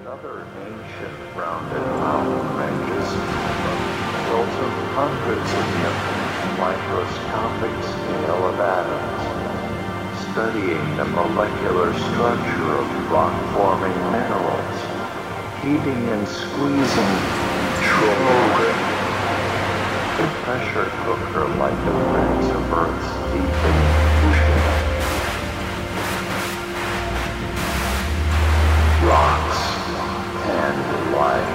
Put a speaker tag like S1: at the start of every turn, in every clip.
S1: Other ancient rounded mountain ranges built of hundreds of microscopic scale of atoms, studying the molecular structure of rock-forming minerals, heating and squeezing, controlling the pressure cooker like the vents of Earth's deepening ocean. Rocks and life.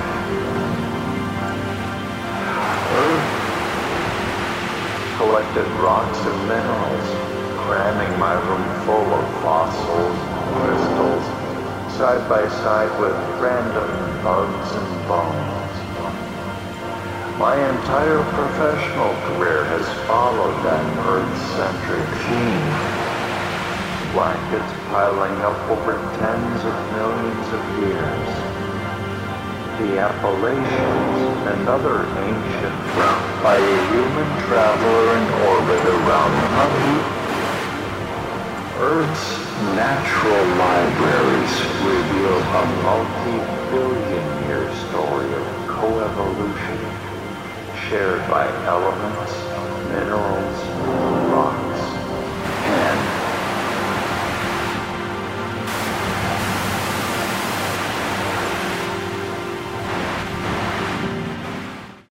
S1: Earth collected rocks and minerals, cramming my room full of fossils and crystals, side by side with random bugs and bones. My entire professional career has followed that Earth-centric theme. Blankets piling up over tens of millions of years. The Appalachians and other ancient routes by a human traveler in orbit around the moon. Earth's natural libraries reveal a multi-billion-year story of coevolution shared by elements, minerals,